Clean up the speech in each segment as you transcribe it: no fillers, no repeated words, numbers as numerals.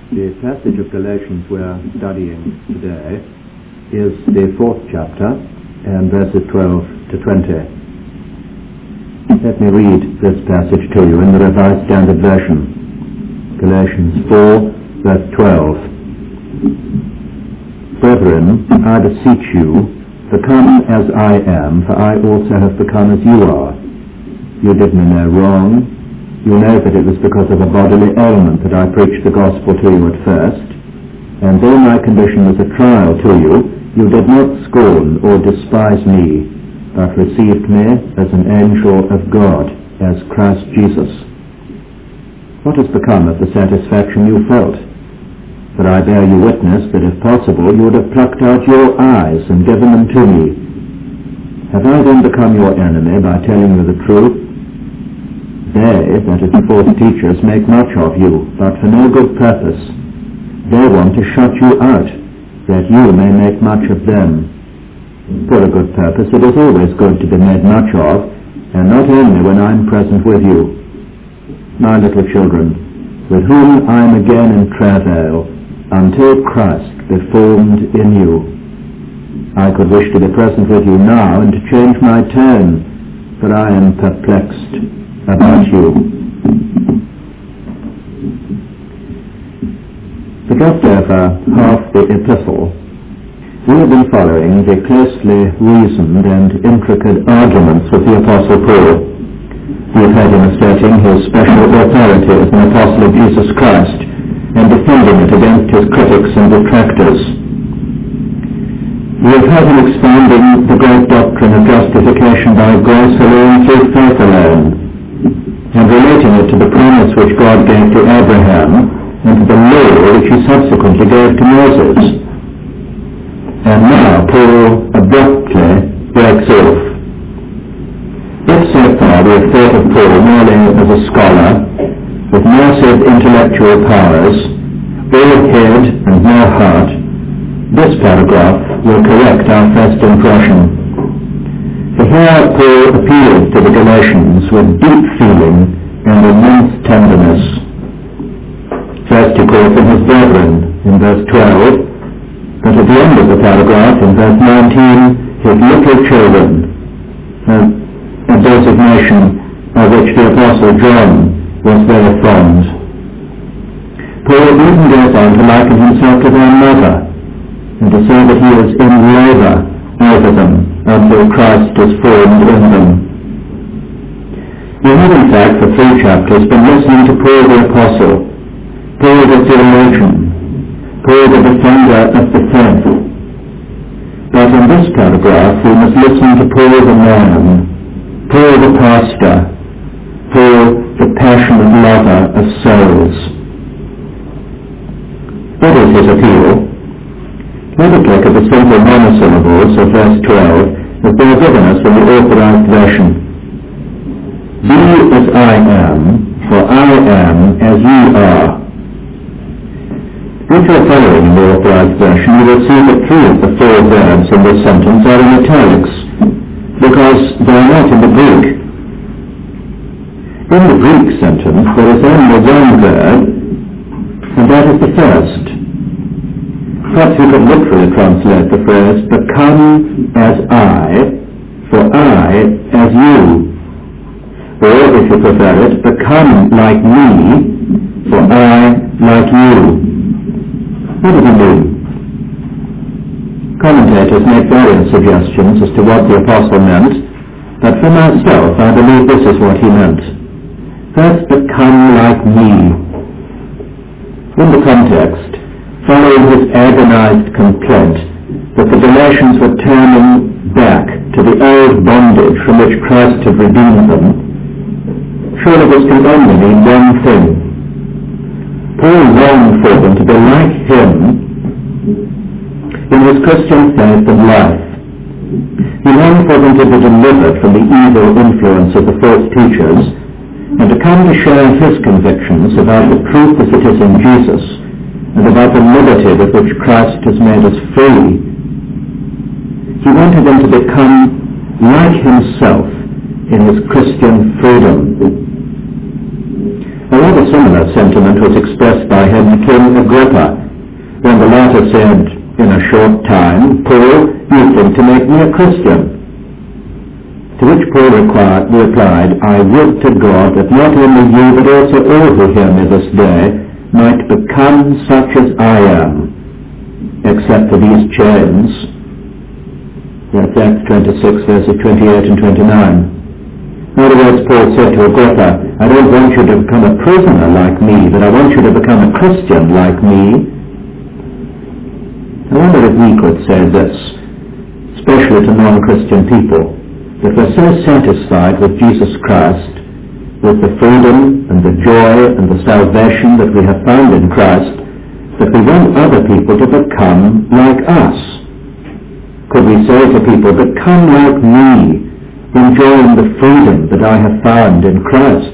The passage of Galatians we're studying today is the 4th chapter and verses 12 to 20. Let me read this passage to you in the Revised Standard Version. Galatians 4, verse 12. Brethren, I beseech you, become as I am, for I also have become as you are. You did me no wrong. You know that it was because of a bodily ailment that I preached the gospel to you at first, and though my condition was a trial to you, you did not scorn or despise me, but received me as an angel of God, as Christ Jesus. What has become of the satisfaction you felt? For I bear you witness that if possible you would have plucked out your eyes and given them to me. Have I then become your enemy by telling you the truth? They, that is the false teachers, make much of you, but for no good purpose. They want to shut you out, that you may make much of them. For a good purpose it is always good to be made much of, and not only when I am present with you. My little children, with whom I am again in travail, until Christ be formed in you. I could wish to be present with you now and to change my tone, for I am perplexed about you. To just over half the epistle, we have been following the closely reasoned and intricate arguments of the Apostle Paul. We have heard him asserting his special authority as an apostle of Jesus Christ and defending it against his critics and detractors. We have heard him expounding the great doctrine of justification by grace alone through faith alone, and relating it to the promise which God gave to Abraham and to the law which he subsequently gave to Moses. And now Paul abruptly breaks off. If so far we have thought of Paul merely as a scholar with massive intellectual powers, all head and no heart, this paragraph will correct our first impression. For here Paul appeals to the Galatians with deep feeling and immense tenderness. First he calls them his brethren in verse 12, but at the end of the paragraph in verse 19, his little children, a designation of which the Apostle John was very fond. Paul even goes on to liken himself to their mother, and to say that he is in labour over them until Christ is formed in them. We have in fact for 3 chapters been listening to Paul the Apostle, Paul the theologian, Paul the defender of the faith. But in this paragraph we must listen to Paul the man, Paul the pastor, Paul the passionate lover of souls. What is his appeal? Let us look at the simple monosyllables of verse 12 as they are given us in the Authorized Version. Be as I am, for I am as ye are. If you are following in the Authorized Version, you will see that 3 of the 4 verbs in this sentence are in italics, because they are not in the Greek. In the Greek sentence there is only one verb, and that is the first. Perhaps you could literally translate the phrase, become as I, for I as you. Or, if you prefer it, become like me, for I like you. What does it mean? Commentators make various suggestions as to what the Apostle meant, but for myself I believe this is what he meant. First, become like me. In the context, following his agonized complaint that the Galatians were turning back to the old bondage from which Christ had redeemed them, surely this can only mean one thing. Paul longed for them to be like him in his Christian faith and life. He longed for them to be delivered from the evil influence of the false teachers and to come to share his convictions about the truth as it is in Jesus and about the liberty with which Christ has made us free. He wanted them to become like himself in his Christian freedom. A rather similar sentiment was expressed by him, King Agrippa, when the latter said, in a short time, Paul, you think to make me a Christian. To which Paul replied, I would to God that not only you, but also all who hear me this day might become such as I am, except for these chains. That's Acts 26, verses 28 and 29. In other words, Paul said to Agrippa, I don't want you to become a prisoner like me, but I want you to become a Christian like me. I wonder if we could say this, especially to non-Christian people, that we're so satisfied with Jesus Christ, with the freedom and the joy and the salvation that we have found in Christ, that we want other people to become like us. Could we say to people, become like me, enjoying the freedom that I have found in Christ?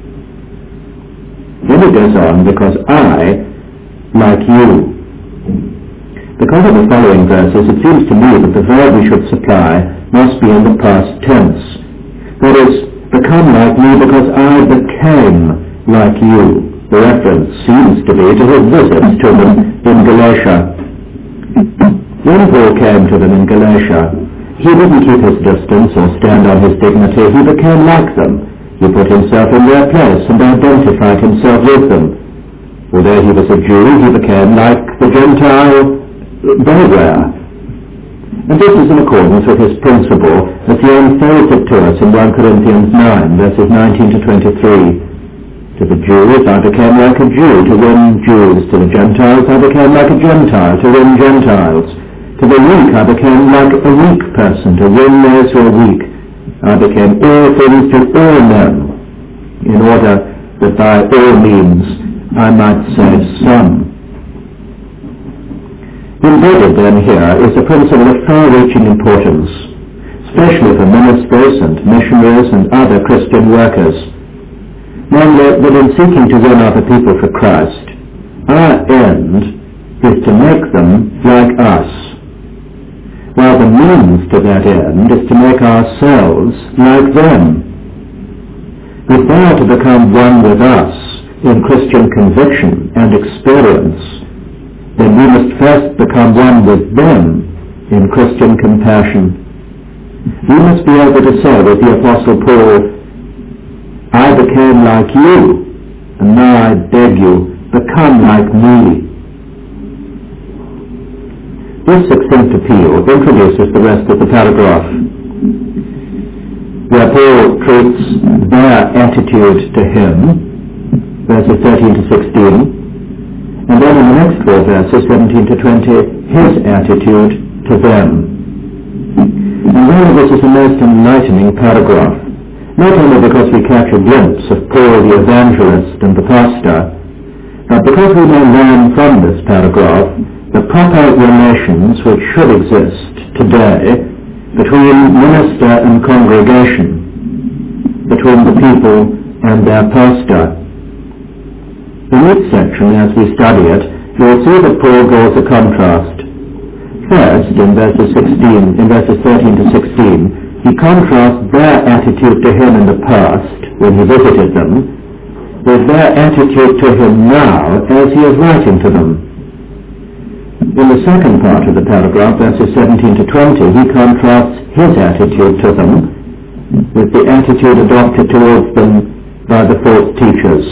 Then it goes on, because I, like you. Because of the following verses, it seems to me that the verb we should supply must be in the past tense. That is, become like me because I became like you. The reference seems to be to his visits to them in Galatia. When Paul came to them in Galatia, he didn't keep his distance or stand on his dignity. He became like them. He put himself in their place and identified himself with them. Although he was a Jew, he became like the Gentile they were. And this is in accordance with his principle as he unfolds it to us in 1 Corinthians 9, verses 19 to 23. To the Jews I became like a Jew to win Jews. To the Gentiles I became like a Gentile to win Gentiles. To the weak I became like a weak person to win those who are weak. I became all things to all men, in order that by all means I might save some. Embedded then here is a principle of far-reaching importance, especially for ministers and missionaries and other Christian workers. Namely, that in seeking to win other people for Christ, our end is to make them like us, while the means to that end is to make ourselves like them. If they are to become one with us in Christian conviction and experience, then we must first become one with them in Christian compassion. We must be able to say with the Apostle Paul, I became like you, and now I beg you, become like me. This succinct appeal introduces the rest of the paragraph, where Paul treats their attitude to him, verses 13 to 16, and then in the next four verses, 17 to 20, his attitude to them. And really this is a most enlightening paragraph, not only because we catch a glimpse of Paul the evangelist and the pastor, but because we may learn from this paragraph the proper relations which should exist today between minister and congregation, between the people and their pastor. In each section, as we study it, you will see that Paul draws a contrast. First, in verses 13 to 16, he contrasts their attitude to him in the past, when he visited them, with their attitude to him now, as he is writing to them. In the second part of the paragraph, verses 17 to 20, he contrasts his attitude to them with the attitude adopted towards them by the false teachers.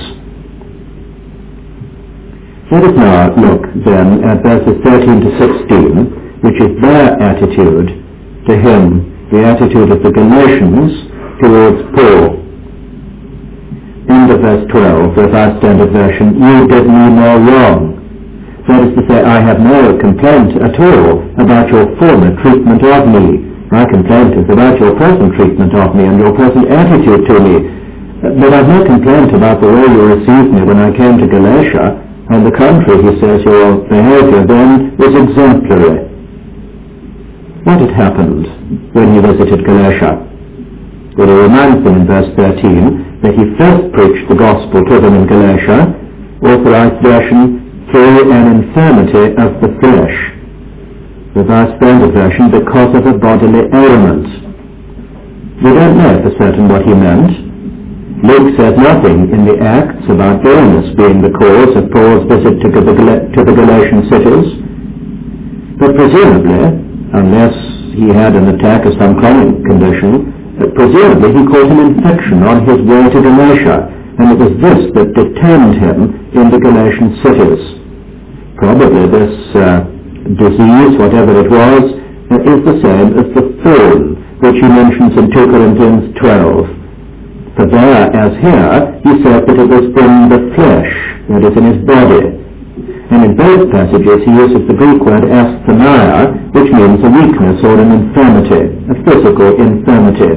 Let us now look then at verses 13 to 16, which is their attitude to him, the attitude of the Galatians towards Paul. End of verse 12, Revised Standard Version, you did me no wrong. That is to say, I have no complaint at all about your former treatment of me. My complaint is about your present treatment of me and your present attitude to me. But I have no complaint about the way you received me when I came to Galatia. On the contrary, he says, your behavior then was exemplary. What had happened when he visited Galatia? Well, he reminds them in verse 13 that he first preached the gospel to them in Galatia, Authorized Version, through an infirmity of the flesh. Revised Standard Version, because of a bodily ailment. We don't know for certain what he meant. Luke says nothing in the Acts about illness being the cause of Paul's visit to the Galatian cities, but presumably, unless he had an attack of some chronic condition, presumably he caught an infection on his way to Galatia, and it was this that detained him in the Galatian cities. Probably this disease, whatever it was, is the same as the thorn, which he mentions in 2 Corinthians 12. For there, as here, he said that it was in the flesh, that is, in his body. And in both passages he uses the Greek word asthenia, which means a weakness or an infirmity, a physical infirmity.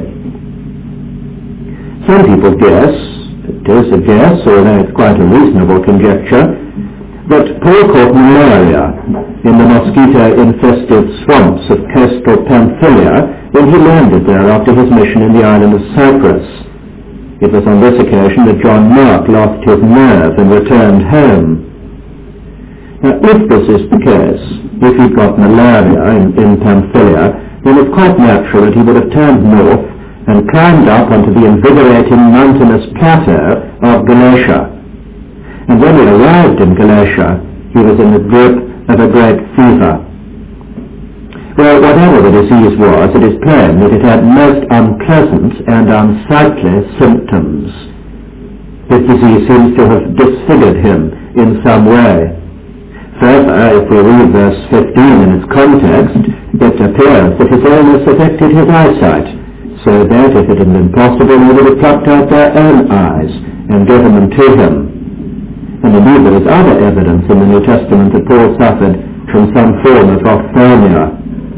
Some people guess, it is a guess, although it's quite a reasonable conjecture, that Paul caught malaria in the mosquito-infested swamps of coastal Pamphylia when he landed there after his mission in the island of Cyprus. It was on this occasion that John Mark lost his nerve and returned home. Now, if this is the case, if he'd got malaria in Pamphylia, then it's quite natural that he would have turned north and climbed up onto the invigorating mountainous plateau of Galatia. And when he arrived in Galatia, he was in the grip of a great fever. Well, whatever the disease was, it is plain that it had most unpleasant and unsightly symptoms. This disease seems to have disfigured him in some way. Further, if we read verse 15 in its context, it appears that his illness affected his eyesight, so that if it had been possible, he would have plucked out their own eyes and given them to him. And indeed there is other evidence in the New Testament that Paul suffered from some form of ophthalmia.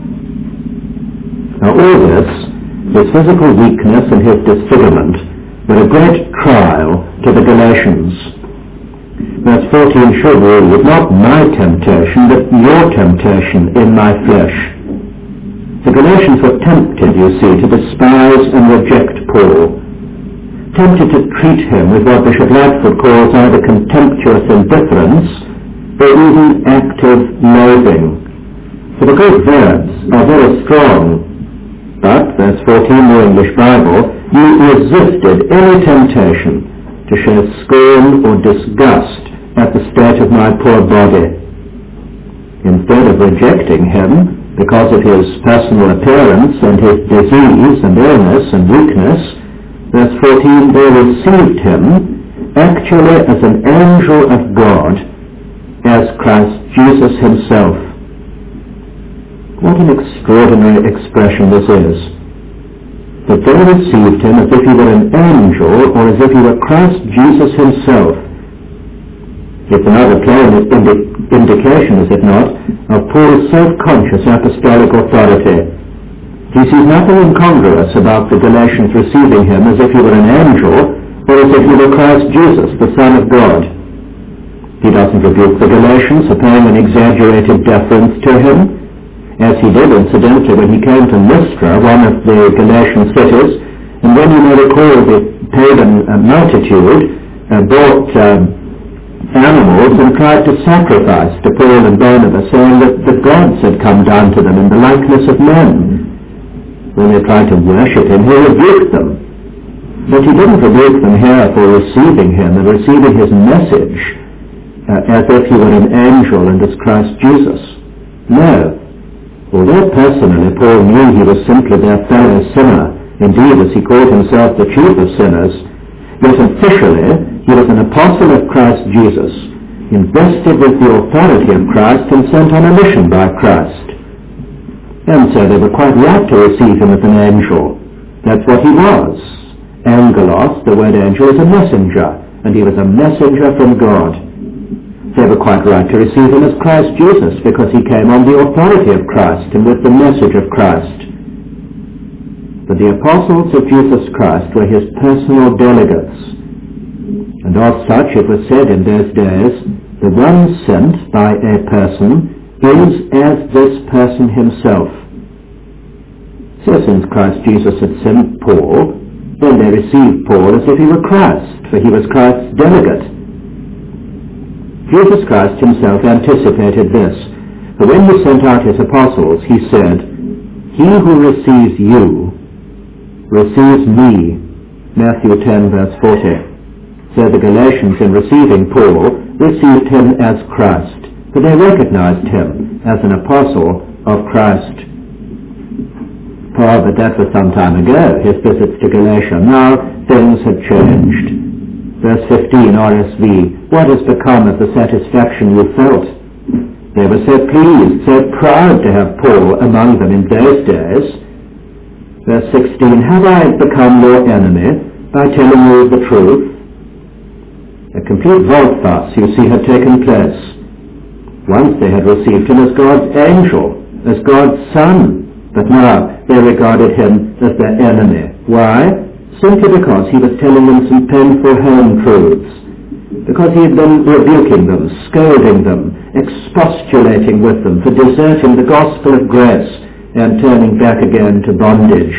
Now all this, his physical weakness and his disfigurement, were a great trial to the Galatians. Verse 14 should read, not my temptation, but your temptation in my flesh. The Galatians were tempted, you see, to despise and reject Paul, tempted to treat him with what Bishop Lightfoot calls either contemptuous indifference or even active loathing. For the Greek verbs are very strong. But, verse 14, the English Bible, you resisted any temptation to show scorn or disgust at the state of my poor body. Instead of rejecting him because of his personal appearance and his disease and illness and weakness, verse 14, they received him actually as an angel of God, as Christ Jesus himself. What an extraordinary expression this is. That they received him as if he were an angel or as if he were Christ Jesus himself. It's another plain indication, is it not, of Paul's self-conscious apostolic authority. He sees nothing incongruous about the Galatians receiving him as if he were an angel or as if he were Christ Jesus, the Son of God. He doesn't rebuke the Galatians for paying an exaggerated deference to him, as he did incidentally when he came to Lystra, one of the Galatian cities, and when you may recall the pagan multitude brought animals and tried to sacrifice to Paul and Barnabas, saying that the gods had come down to them in the likeness of men. When they tried to worship him, he rebuked them. But he didn't rebuke them here for receiving him and receiving his message as if he were an angel and as Christ Jesus. No. Although personally Paul knew he was simply their fellow sinner, indeed as he called himself the chief of sinners, yet officially he was an apostle of Christ Jesus, invested with the authority of Christ and sent on a mission by Christ. And so they were quite right to receive him as an angel. That's what he was. Angelos, the word angel, is a messenger, and he was a messenger from God. They were quite right to receive him as Christ Jesus, because he came on the authority of Christ and with the message of Christ. But the apostles of Jesus Christ were his personal delegates, and as such it was said in those days, the one sent by a person is as this person himself. So since Christ Jesus had sent Paul, then they received Paul as if he were Christ, for he was Christ's delegate. Jesus Christ himself anticipated this, for when he sent out his apostles, he said, he who receives you receives me, Matthew 10 verse 40. So the Galatians, in receiving Paul, received him as Christ, for they recognized him as an apostle of Christ. But that was some time ago, his visits to Galatia. Now things had changed. Verse 15, RSV, what has become of the satisfaction you felt? They were so pleased, so proud to have Paul among them in those days. Verse 16, have I become your enemy by telling you the truth? A complete volte-face, you see, had taken place. Once they had received him as God's angel, as God's son, but now they regarded him as their enemy. Why? Simply because he was telling them some painful home truths, because he had been rebuking them, scolding them, expostulating with them for deserting the gospel of grace and turning back again to bondage.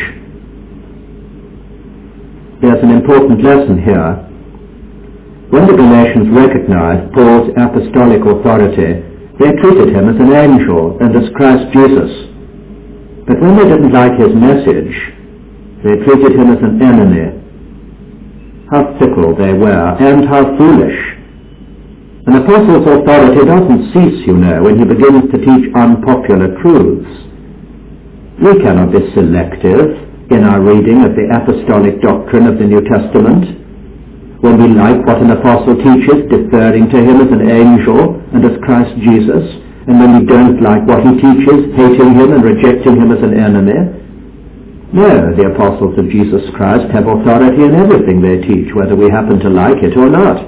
There's an important lesson here. When the Galatians recognized Paul's apostolic authority, they treated him as an angel and as Christ Jesus. But when they didn't like his message, they treated him as an enemy. How fickle they were, and how foolish. An apostle's authority doesn't cease, you know, when he begins to teach unpopular truths. We cannot be selective in our reading of the apostolic doctrine of the New Testament. When we like what an apostle teaches, deferring to him as an angel and as Christ Jesus, and when we don't like what he teaches, hating him and rejecting him as an enemy. No, the apostles of Jesus Christ have authority in everything they teach, whether we happen to like it or not.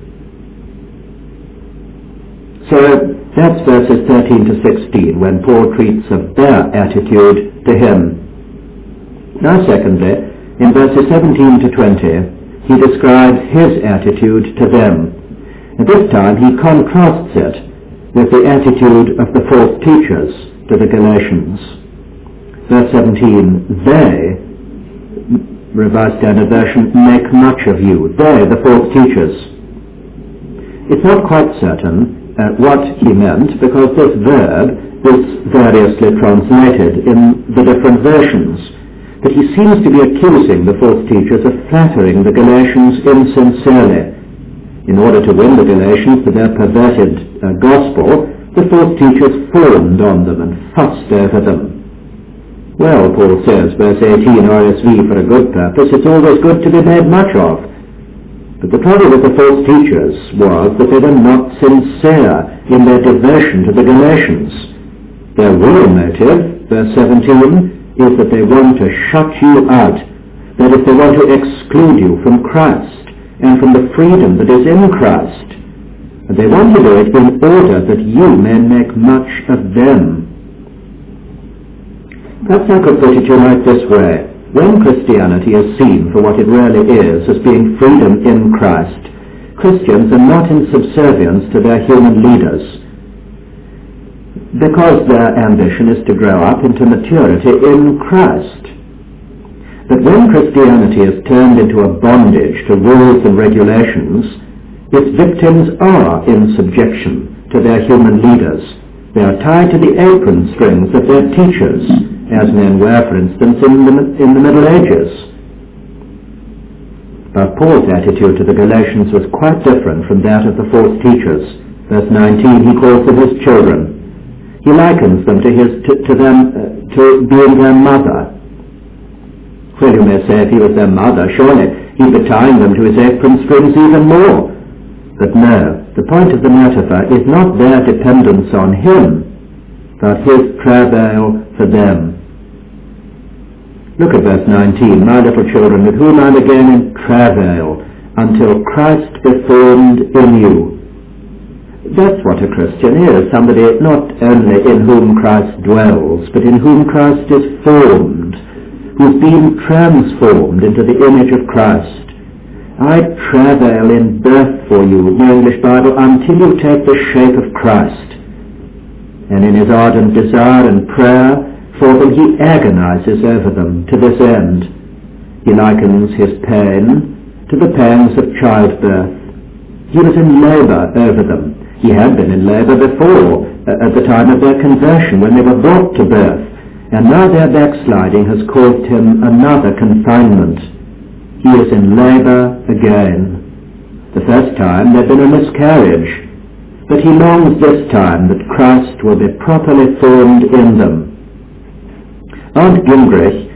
So that's verses 13 to 16, when Paul treats of their attitude to him. Now secondly, in verses 17 to 20, he describes his attitude to them. And this time he contrasts it with the attitude of the false teachers to the Galatians. Verse 17, they, Revised Standard Version, make much of you. They, the false teachers. It's not quite certain what he meant, because this verb is variously translated in the different versions. But he seems to be accusing the false teachers of flattering the Galatians insincerely. In order to win the Galatians to their perverted gospel, the false teachers fawned on them and fussed over them. Well, Paul says, verse 18, RSV, for a good purpose, it's always good to be made much of. But the trouble with the false teachers was that they were not sincere in their devotion to the Galatians. Their real motive, verse 17, is that they want to shut you out, that is, they want to exclude you from Christ and from the freedom that is in Christ. And they want to do it in order that you may make much of them. Perhaps I could put it to you like this way. When Christianity is seen for what it really is, as being freedom in Christ, Christians are not in subservience to their human leaders, because their ambition is to grow up into maturity in Christ. But when Christianity is turned into a bondage to rules and regulations, its victims are in subjection to their human leaders. They are tied to the apron strings of their teachers, as men were, for instance, in the Middle Ages. But Paul's attitude to the Galatians was quite different from that of the false teachers. Verse 19, he calls them his children. He likens them to being their mother. Well, you may say, if he was their mother, surely he'd be tying them to his apron strings even more. But no, the point of the metaphor is not their dependence on him, but his travail for them. Look at verse 19, my little children, with whom I am again in travail, until Christ be formed in you. That's what a Christian is, somebody not only in whom Christ dwells, but in whom Christ is formed, who's been transformed into the image of Christ. I travail in birth for you, the English Bible, until you take the shape of Christ. And in his ardent desire and prayer for them, he agonizes over them to this end. He likens his pain to the pangs of childbirth. He was in labor over them. He had been in labor before, at the time of their conversion, when they were brought to birth, and now their backsliding has caused him another confinement. He is in labour again. The first time there'd been a miscarriage, but he longs this time that Christ will be properly formed in them. Arndt Gingrich,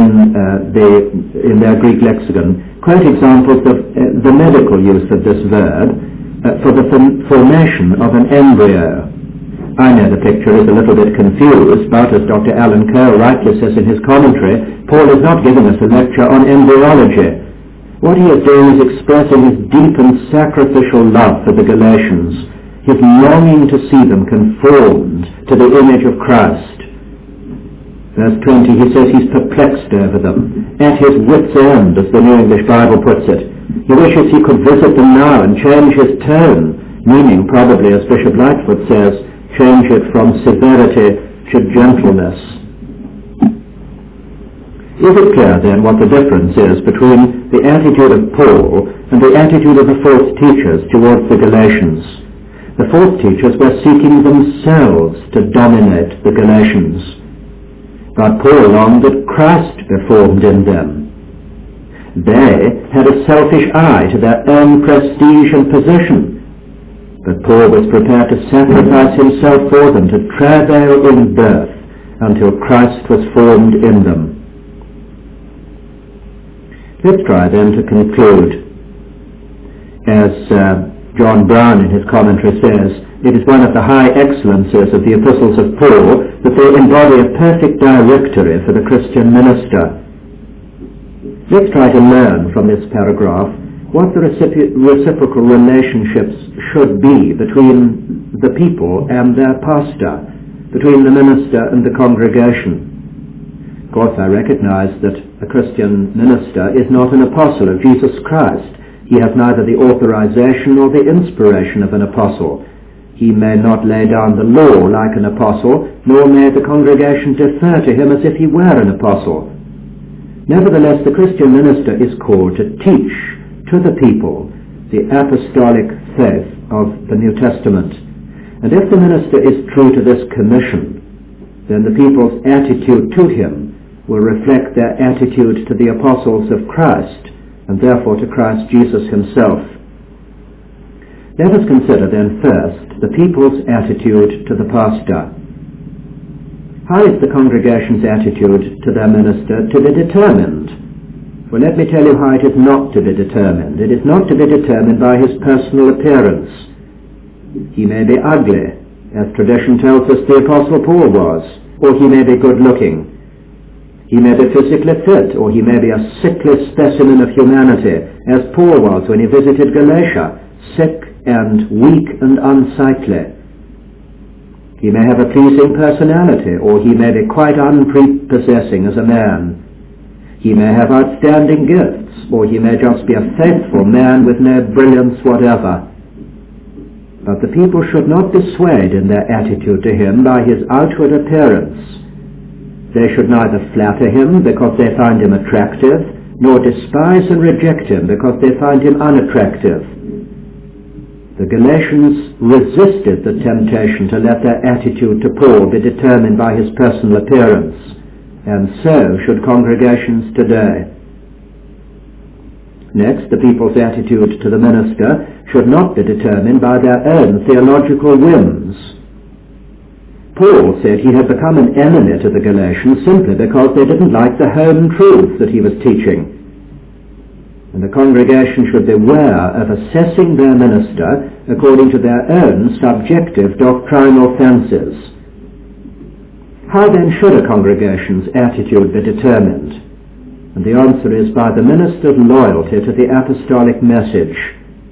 in their Greek lexicon, quote examples of the medical use of this verb for the formation of an embryo. I know the picture is a little bit confused, but as Dr. Alan Kerr rightly says in his commentary, Paul is not giving us a lecture on embryology. What he is doing is expressing his deep and sacrificial love for the Galatians, his longing to see them conformed to the image of Christ. Verse 20, he says he's perplexed over them, at his wit's end, as the New English Bible puts it. He wishes he could visit them now and change his tone, meaning probably, as Bishop Lightfoot says, change it from severity to gentleness. Is it clear then what the difference is between the attitude of Paul and the attitude of the false teachers towards the Galatians? The false teachers were seeking themselves to dominate the Galatians, but Paul longed that Christ be formed in them. They had a selfish eye to their own prestige and position, but Paul was prepared to sacrifice himself for them, to travail in birth until Christ was formed in them. Let's try then to conclude. As John Brown in his commentary says, it is one of the high excellences of the epistles of Paul that they embody a perfect directory for the Christian minister. Let's try to learn from this paragraph what the reciprocal relationships should be between the people and their pastor, between the minister and the congregation. Of course, I recognize that a Christian minister is not an apostle of Jesus Christ. He has neither the authorization nor the inspiration of an apostle. He may not lay down the law like an apostle, nor may the congregation defer to him as if he were an apostle. Nevertheless, the Christian minister is called to teach to the people the apostolic faith of the New Testament. And if the minister is true to this commission, then the people's attitude to him will reflect their attitude to the apostles of Christ, and therefore to Christ Jesus himself. Let us consider then first the people's attitude to the pastor. How is the congregation's attitude to their minister to be determined? Well, let me tell you how it is not to be determined. It is not to be determined by his personal appearance. He may be ugly, as tradition tells us the Apostle Paul was, or he may be good-looking. He may be physically fit, or he may be a sickly specimen of humanity, as Paul was when he visited Galatia, sick and weak and unsightly. He may have a pleasing personality, or he may be quite unprepossessing as a man. He may have outstanding gifts, or he may just be a faithful man with no brilliance whatever. But the people should not be swayed in their attitude to him by his outward appearance. They should neither flatter him because they find him attractive, nor despise and reject him because they find him unattractive. The Galatians resisted the temptation to let their attitude to Paul be determined by his personal appearance, and so should congregations today. Next, the people's attitude to the minister should not be determined by their own theological whims. Paul said he had become an enemy to the Galatians simply because they didn't like the home truth that he was teaching. And the congregation should beware of assessing their minister according to their own subjective doctrinal fancies. How then should a congregation's attitude be determined? And the answer is by the minister's loyalty to the apostolic message.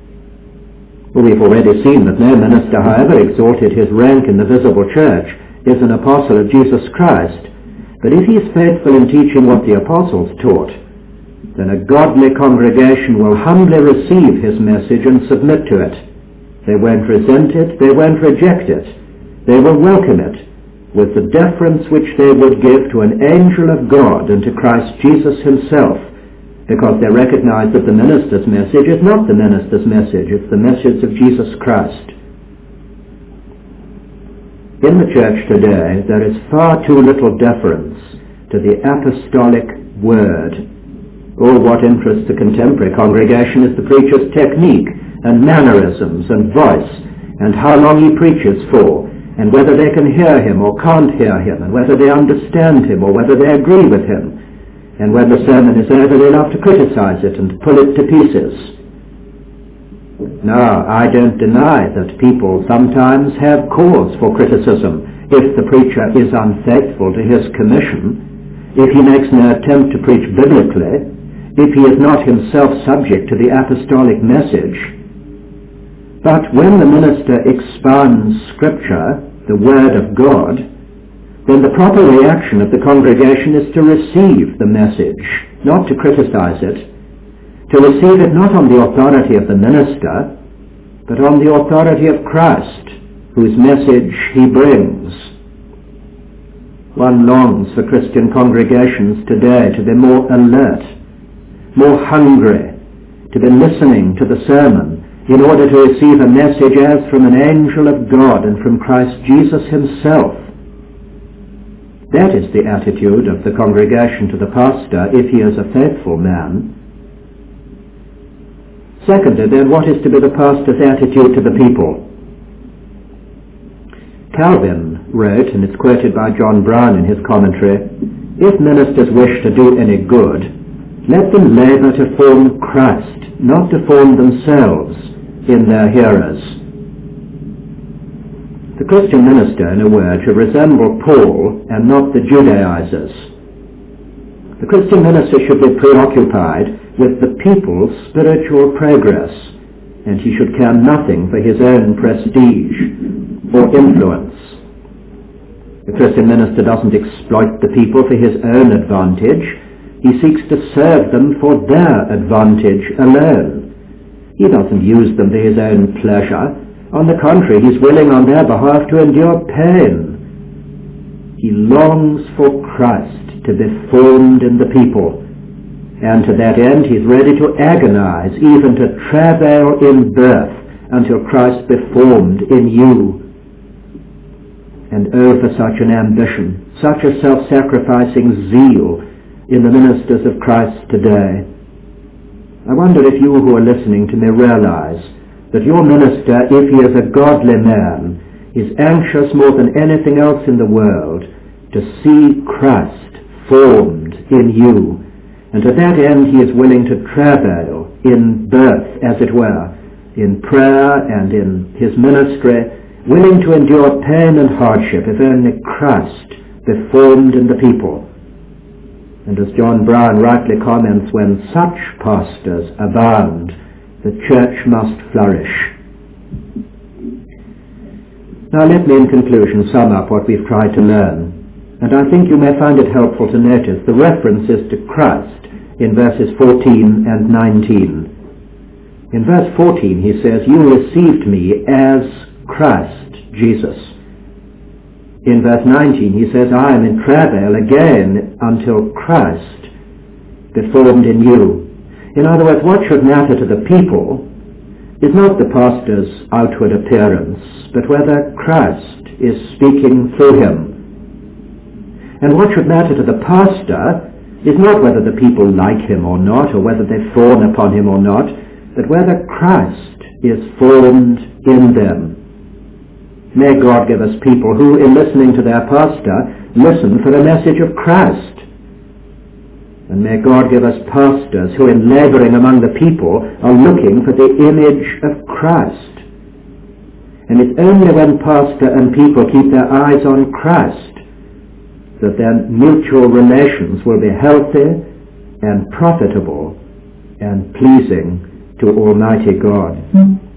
Well, we've already seen that no minister, however exalted his rank in the visible church, is an apostle of Jesus Christ. But if he is faithful in teaching what the apostles taught, then a godly congregation will humbly receive his message and submit to it. They won't resent it, they won't reject it. They will welcome it with the deference which they would give to an angel of God and to Christ Jesus himself, because they recognize that the minister's message is not the minister's message, it's the message of Jesus Christ. In the church today, there is far too little deference to the apostolic word. Oh, what interests the contemporary congregation is the preacher's technique and mannerisms and voice, and how long he preaches for, and whether they can hear him or can't hear him, and whether they understand him or whether they agree with him. And when the sermon is over, they love to criticize it and pull it to pieces. Now, I don't deny that people sometimes have cause for criticism if the preacher is unfaithful to his commission, if he makes no attempt to preach biblically, if he is not himself subject to the apostolic message. But when the minister expounds Scripture, the Word of God, then the proper reaction of the congregation is to receive the message, not to criticize it, to receive it not on the authority of the minister, but on the authority of Christ, whose message he brings. One longs for Christian congregations today to be more alert, more hungry, to be listening to the sermon in order to receive a message as from an angel of God and from Christ Jesus himself. That is the attitude of the congregation to the pastor if he is a faithful man. Secondly, then, what is to be the pastor's attitude to the people? Calvin wrote, and it's quoted by John Brown in his commentary, "If ministers wish to do any good, let them labor to form Christ, not to form themselves in their hearers." The Christian minister, in a word, should resemble Paul and not the Judaizers. The Christian minister should be preoccupied with the people's spiritual progress, and he should care nothing for his own prestige or influence. The Christian minister doesn't exploit the people for his own advantage. He seeks to serve them for their advantage alone. He doesn't use them for his own pleasure. On the contrary, he's willing on their behalf to endure pain. He longs for Christ to be formed in the people, and to that end he's ready to agonize, even to travail in birth, until Christ be formed in you. And oh, for such an ambition, such a self-sacrificing zeal in the ministers of Christ today. I wonder if you who are listening to me realize that your minister, if he is a godly man, is anxious more than anything else in the world to see Christ formed in you, and to that end he is willing to travail in birth, as it were, in prayer and in his ministry, willing to endure pain and hardship if only Christ be formed in the people. And as John Brown rightly comments, when such pastors abound, the church must flourish. Now let me in conclusion sum up what we've tried to learn, and I think you may find it helpful to notice the references to Christ in verses 14 and 19. In verse 14 he says, "You received me as Christ Jesus." In verse 19 he says, "I am in travail again until Christ be formed in you." In other words, what should matter to the people is not the pastor's outward appearance, but whether Christ is speaking through him. And what should matter to the pastor is not whether the people like him or not, or whether they fawn upon him or not, but whether Christ is formed in them. May God give us people who, in listening to their pastor, listen for the message of Christ. And may God give us pastors who, in laboring among the people, are looking for the image of Christ. And it's only when pastor and people keep their eyes on Christ that their mutual relations will be healthy and profitable and pleasing to Almighty God.